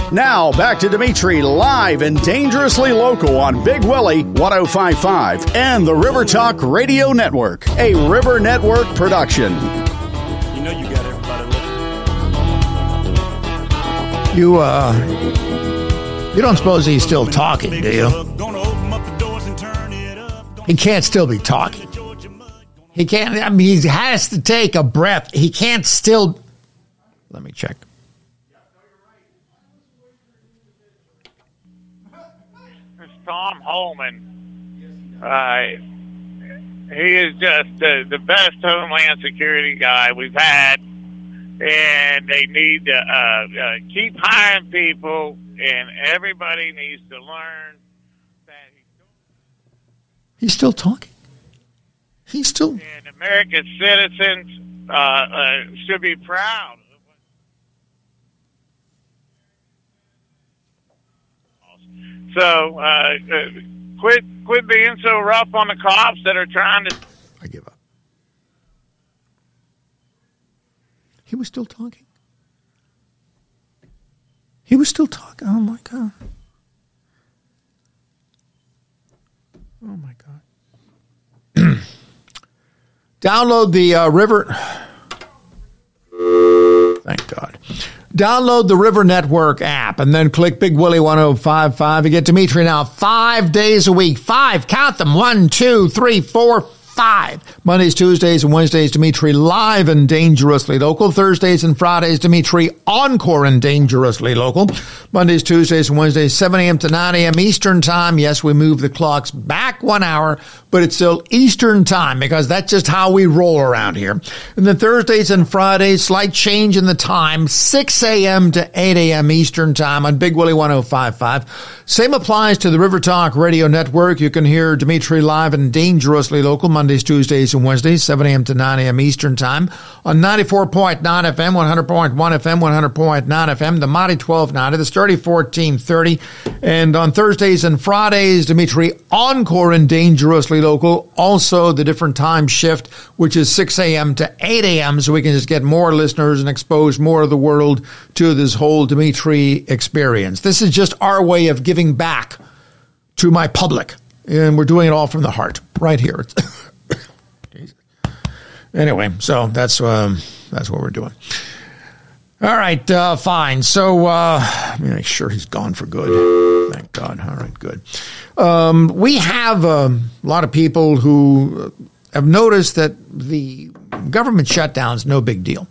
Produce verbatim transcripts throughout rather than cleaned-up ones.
Now, back to Dimitri live and dangerously local on Big Willie one oh five point five and the River Talk Radio Network, a River Network production. You know you got everybody looking. You, uh, you don't suppose he's still talking, do you? He can't still be talking. He can't, I mean, he has to take a breath. He can't still, let me check. Tom Holman. Uh, he is just uh, the best Homeland Security guy we've had, and they need to uh, uh, keep hiring people, and everybody needs to learn that he's still talking. He's still. And American citizens uh, uh, should be proud. So, uh, uh, quit quit being so rough on the cops that are trying to... I give up. He was still talking. He was still talking. Oh, my God. Oh, my God. Download the uh, River... Thank God. Download the River Network app and then click Big Willie one oh five point five. You get Dimitri now five days a week. Five. Count them. One, two, three, four, five. Mondays, Tuesdays, and Wednesdays, Dimitri live and dangerously local. Thursdays and Fridays, Dimitri encore and dangerously local. Mondays, Tuesdays, and Wednesdays, seven a.m. to nine a.m. Eastern Time. Yes, we move the clocks back one hour, but it's still Eastern Time because that's just how we roll around here. And then Thursdays and Fridays, slight change in the time, six a.m. to eight a.m. Eastern Time on Big Willie one oh five point five. Same applies to the River Talk Radio Network. You can hear Dimitri live and dangerously local Mondays, Tuesdays, and Wednesdays, seven a.m. to nine a.m. Eastern Time on ninety-four point nine F M, one hundred point one F M, one hundred point nine F M, the Mighty twelve ninety, the Sturdy fourteen thirty. And on Thursdays and Fridays, Dimitri encore and dangerously local. Also, the different time shift, which is six a.m. to eight a.m., so we can just get more listeners and expose more of the world to this whole Dimitri experience. This is just our way of giving back to my public, and we're doing it all from the heart, right here. Anyway, so that's um, that's what we're doing. All right, uh, fine. So, uh, let me make sure he's gone for good. Thank God. All right, good. Um, we have um, a lot of people who have noticed that the government shutdown is no big deal.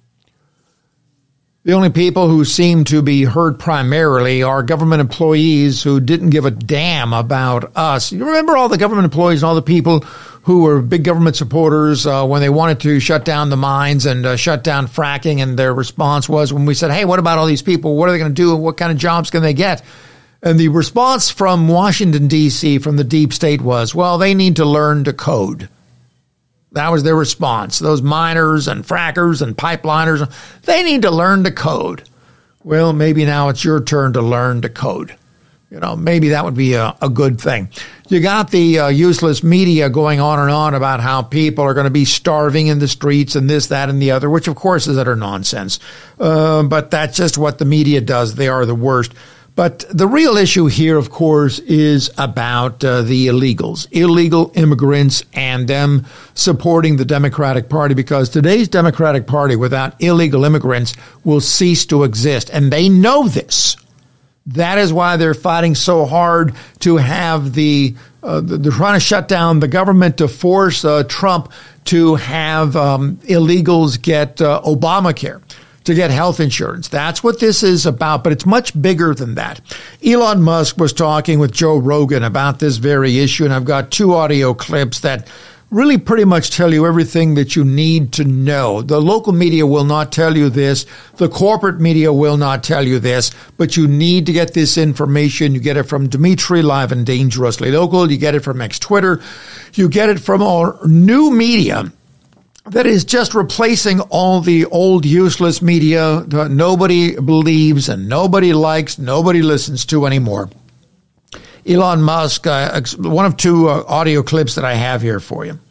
The only people who seem to be hurt primarily are government employees who didn't give a damn about us. You remember all the government employees and all the people who were big government supporters uh, when they wanted to shut down the mines and uh, shut down fracking, and their response was when we said, hey, what about all these people? What are they going to do? What kind of jobs can they get? And the response from Washington, D C, from the deep state was, well, they need to learn to code. That was their response. Those miners and frackers and pipeliners, they need to learn to code. Well, maybe now it's your turn to learn to code. You know, maybe that would be a, a good thing. You got the uh, useless media going on and on about how people are going to be starving in the streets and this, that, and the other, which, of course, is utter nonsense. Uh, but that's just what the media does. They are the worst. But the real issue here, of course, is about uh, the illegals, illegal immigrants, and them supporting the Democratic Party, because today's Democratic Party without illegal immigrants will cease to exist. And they know this. That is why they're fighting so hard to have the, uh, they're trying to shut down the government to force uh, Trump to have um, illegals get uh, Obamacare, to get health insurance. That's what this is about, but it's much bigger than that. Elon Musk was talking with Joe Rogan about this very issue, and I've got two audio clips that really pretty much tell you everything that you need to know. The local media will not tell you this. The corporate media will not tell you this, but you need to get this information. You get it from Dimitri Live and Dangerously Local. You get it from X Twitter. You get it from our new media that is just replacing all the old useless media that nobody believes and nobody likes, nobody listens to anymore. Elon Musk, uh, one of two uh, audio clips that I have here for you.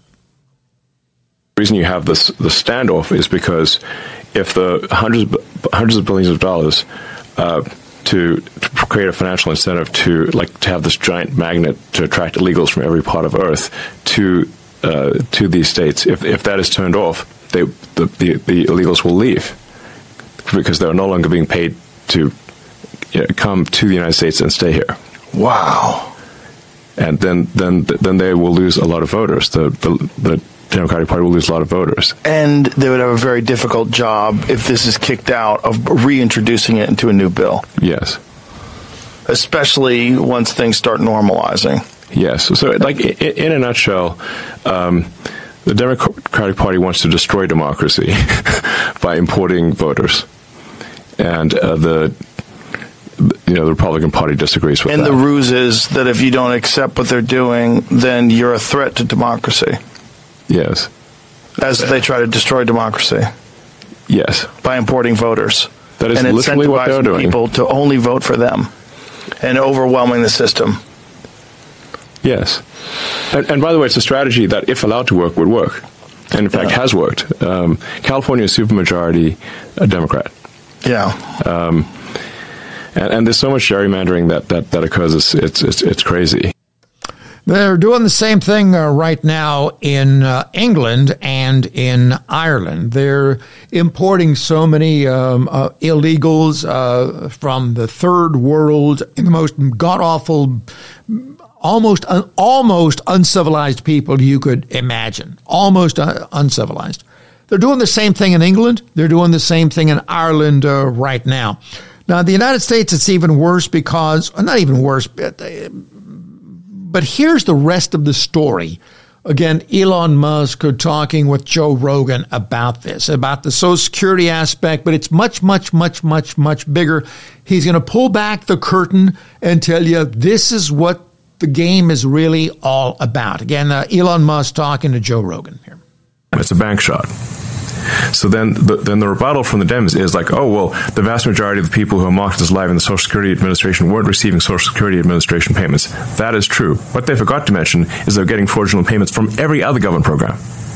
The reason you have this the standoff is because if the hundreds hundreds of billions of dollars uh, to, to create a financial incentive to like to have this giant magnet to attract illegals from every part of Earth to uh, to these states. If if that is turned off, they the, the the illegals will leave because they're no longer being paid to you know, come to the United States and stay here. Wow. And then then then they will lose a lot of voters. The the, the Democratic Party will lose a lot of voters. And they would have a very difficult job if this is kicked out of reintroducing it into a new bill. Yes. Especially once things start normalizing. Yes. So, like, in, in a nutshell, um, the Democratic Party wants to destroy democracy by importing voters. And uh, the, you know, the Republican Party disagrees with and that. And the ruse is that if you don't accept what they're doing, then you're a threat to democracy. Yes. As they try to destroy democracy. Yes. By importing voters. That is and literally what they're doing. People to only vote for them. And overwhelming the system. Yes. And, and by the way, it's a strategy that, if allowed to work, would work. And in fact, yeah. has worked. Um, California is supermajority a Democrat. Yeah. Um, and, and there's so much gerrymandering that, that, that occurs. It's, it's, it's, it's crazy. They're doing the same thing uh, right now in uh, England and in Ireland. They're importing so many um, uh, illegals uh, from the third world in the most god-awful, almost un- almost uncivilized people you could imagine. Almost uh, uncivilized. They're doing the same thing in England. They're doing the same thing in Ireland uh, right now. Now, in the United States, it's even worse because, not even worse, but... Uh, But here's the rest of the story. Again, Elon Musk talking with Joe Rogan about this, about the Social Security aspect, but it's much, much, much, much, much bigger. He's going to pull back the curtain and tell you this is what the game is really all about. Again, uh, Elon Musk talking to Joe Rogan here. It's a bank shot. So then the, then the rebuttal from the Dems is like, oh, well, the vast majority of the people who are marked as live in the Social Security Administration weren't receiving Social Security Administration payments. That is true. What they forgot to mention is they're getting fraudulent payments from every other government program.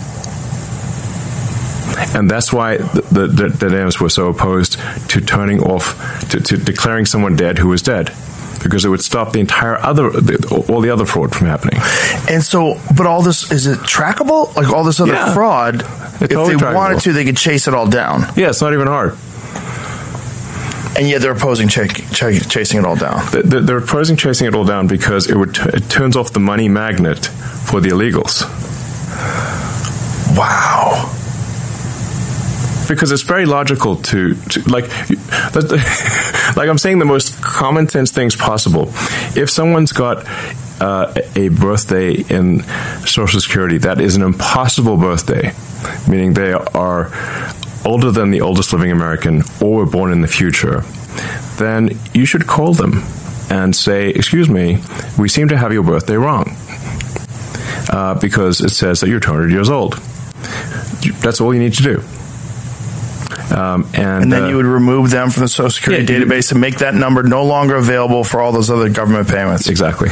And that's why the, the, the Dems were so opposed to turning off, to, to declaring someone dead who was dead. Because it would stop the entire other, the, all the other fraud from happening. And so, but all this, is it trackable? Like all this other yeah. fraud, it's if totally they trackable. wanted to, they could chase it all down. Yeah, it's not even hard. And yet they're opposing ch- ch- chasing it all down. They're, they're opposing chasing it all down because it would t- it turns off the money magnet for the illegals. Wow. Because it's very logical to, to like, like I'm saying the most common sense things possible. If someone's got uh, a birthday in Social Security that is an impossible birthday, meaning they are older than the oldest living American or were born in the future, then you should call them and say, excuse me, we seem to have your birthday wrong. Uh, because it says that you're two hundred years old. That's all you need to do. Um, and, and then uh, you would remove them from the Social Security yeah, database and make that number no longer available for all those other government payments. Exactly.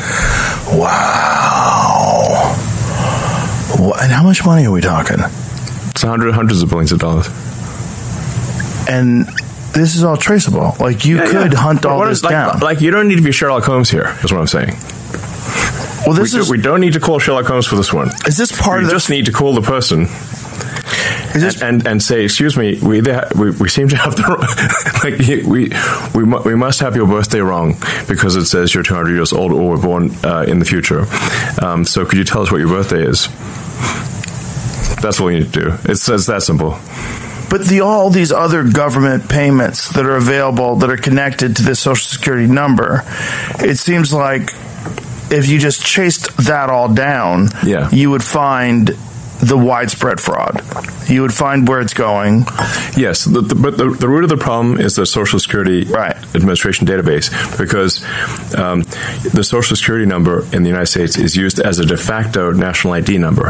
Wow. And how much money are we talking? It's hundred, hundreds of billions of dollars. And this is all traceable. Like, you yeah, could yeah. hunt all what this is, like, down. Like, you don't need to be Sherlock Holmes here, is what I'm saying. Well, this we, is, do, we don't need to call Sherlock Holmes for this one. Is this part we of the... We just need to call the person... Is this, and, and and say, excuse me, we we, we seem to have the like we we mu- we must have your birthday wrong because it says you're two hundred years old or were born uh, in the future. Um, so could you tell us what your birthday is? That's all you need to do. It's, it's that simple. But the all these other government payments that are available that are connected to this Social Security number, it seems like if you just chased that all down, yeah. you would find the widespread fraud. You would find where it's going. Yes, the, the, but the, the root of the problem is the Social Security right. Administration database, because um, the Social Security number in the United States is used as a de facto national I D number.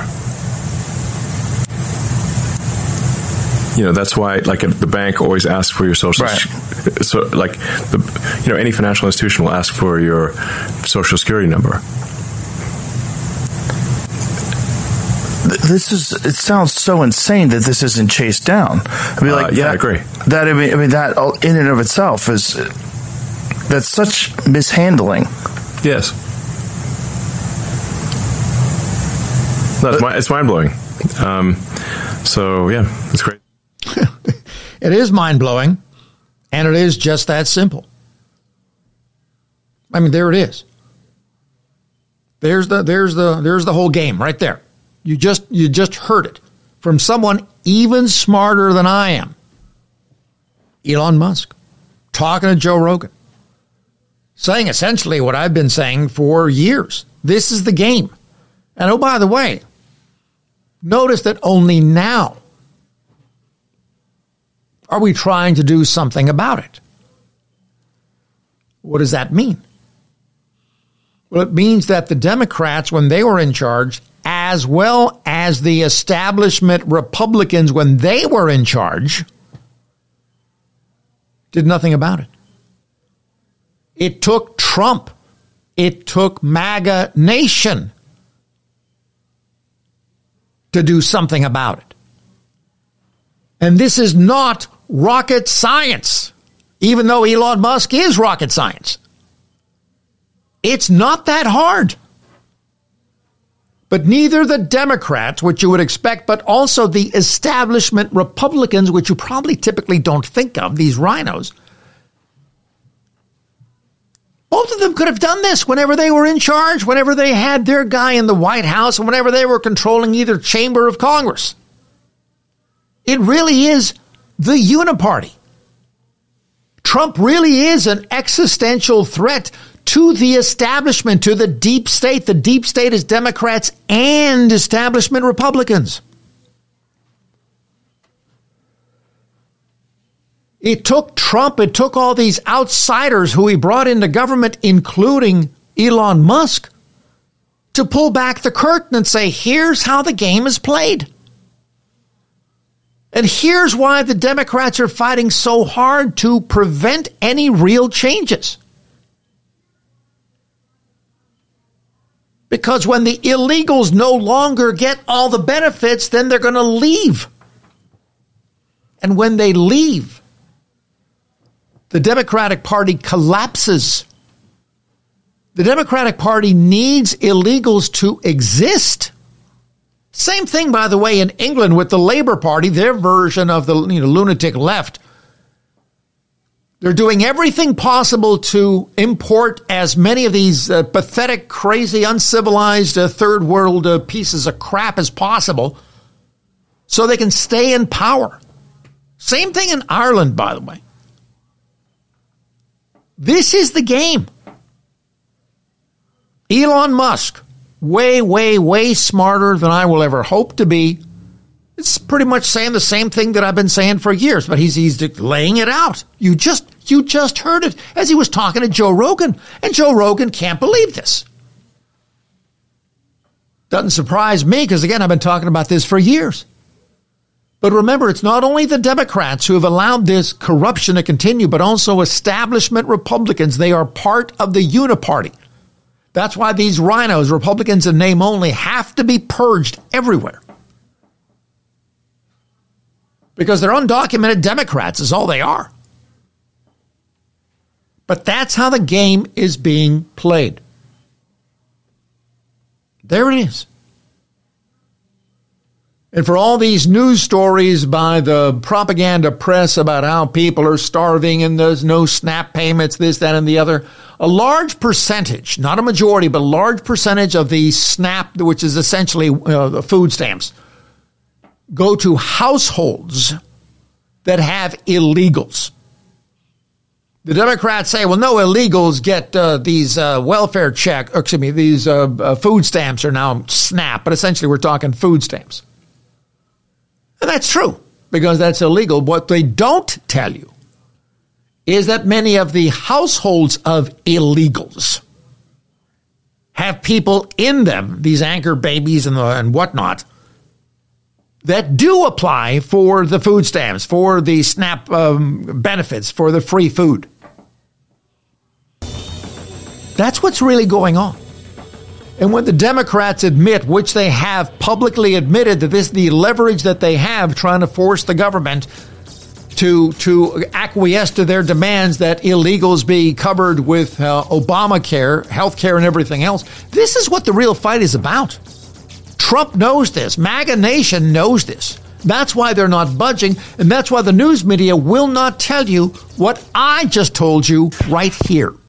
You know, that's why, like, the bank always asks for your social. Right. So, like, the, you know, any financial institution will ask for your Social Security number. This is, it sounds so insane that this isn't chased down. I mean, like, uh, yeah, that, I agree. That, I mean, I mean, that in and of itself is, That's such mishandling. Yes. No, it's, it's mind-blowing. Um, so, yeah, it's great. It is mind-blowing, and it is just that simple. I mean, there it is. There's the there's the there's the whole game right there. You just you just heard it from someone even smarter than I am. Elon Musk talking to Joe Rogan, saying essentially what I've been saying for years. This is the game. And oh, by the way, notice that only now are we trying to do something about it. What does that mean? Well, it means that the Democrats, when they were in charge, as well as the establishment Republicans, when they were in charge, did nothing about it. It took Trump. It took MAGA Nation to do something about it. And this is not rocket science, even though Elon Musk is rocket science. It's not that hard. But neither the Democrats, which you would expect, but also the establishment Republicans, which you probably typically don't think of, these rhinos, both of them could have done this whenever they were in charge, whenever they had their guy in the White House, and whenever they were controlling either chamber of Congress. It really is the uniparty. Trump really is an existential threat to the establishment, to the deep state. The deep state is Democrats and establishment Republicans. It took Trump, it took all these outsiders who he brought into government, including Elon Musk, to pull back the curtain and say, here's how the game is played. And here's why the Democrats are fighting so hard to prevent any real changes. Because when the illegals no longer get all the benefits, then they're going to leave. And when they leave, the Democratic Party collapses. The Democratic Party needs illegals to exist. Same thing, by the way, in England with the Labour Party, their version of the you know, lunatic left. They're doing everything possible to import as many of these uh, pathetic, crazy, uncivilized uh, third world uh, pieces of crap as possible so they can stay in power. Same thing in Ireland, by the way. This is the game. Elon Musk, way, way, way smarter than I will ever hope to be. It's pretty much saying the same thing that I've been saying for years, but he's he's laying it out. You just you just heard it as he was talking to Joe Rogan, and Joe Rogan can't believe this. Doesn't surprise me because, again, I've been talking about this for years. But remember, it's not only the Democrats who have allowed this corruption to continue, but also establishment Republicans. They are part of the uniparty. That's why these rhinos, Republicans in name only, have to be purged everywhere. Because they're undocumented Democrats is all they are. But that's how the game is being played. There it is. And for all these news stories by the propaganda press about how people are starving and there's no SNAP payments, this, that, and the other, a large percentage, not a majority, but a large percentage of the SNAP, which is essentially uh, the food stamps, go to households that have illegals. The Democrats say, well, no illegals get uh, these uh, welfare check, or excuse me, these uh, uh, food stamps are now SNAP, but essentially we're talking food stamps. And that's true, because that's illegal. What they don't tell you is that many of the households of illegals have people in them, these anchor babies and, the, and whatnot, that do apply for the food stamps, for the SNAP um, benefits, for the free food. That's what's really going on. And when the Democrats admit, which they have publicly admitted, that this is the leverage that they have trying to force the government to to acquiesce to their demands that illegals be covered with uh, Obamacare, health care, and everything else. This is what the real fight is about. Trump knows this. MAGA Nation knows this. That's why they're not budging, and that's why the news media will not tell you what I just told you right here.